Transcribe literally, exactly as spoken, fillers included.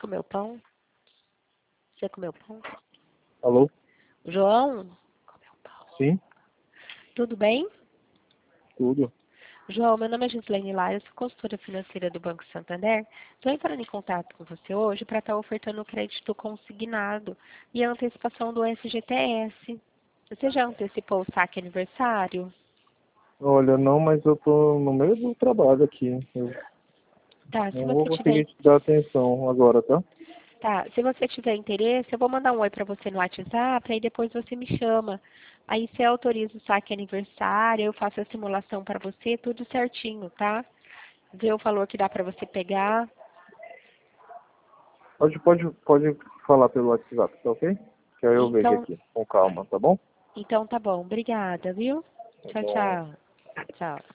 comeu pão? Você comeu pão? Alô? João? Comeu pão. Sim, Tudo bem? tudo. João, meu nome é Gislaine Lara, eu sou consultora financeira do Banco Santander. Estou entrando em contato com você hoje para estar ofertando o crédito consignado e a antecipação do F G T S. Você já antecipou o saque aniversário? Olha, não, mas eu tô no meio do trabalho aqui. Eu Tá, se não vou você tiver, conseguir te dar atenção agora, tá? tá, se você tiver interesse, eu vou mandar um oi para você no WhatsApp, aí depois você me chama. Aí você autoriza o saque aniversário, eu faço a simulação para você, tudo certinho, tá? Vê o valor que dá para você pegar. Pode, pode, pode falar pelo WhatsApp, tá ok? Que aí eu vejo Então, aqui, com calma, tá bom? então tá bom. Obrigada, viu? Tá Tchau, bom. tchau. Tchau.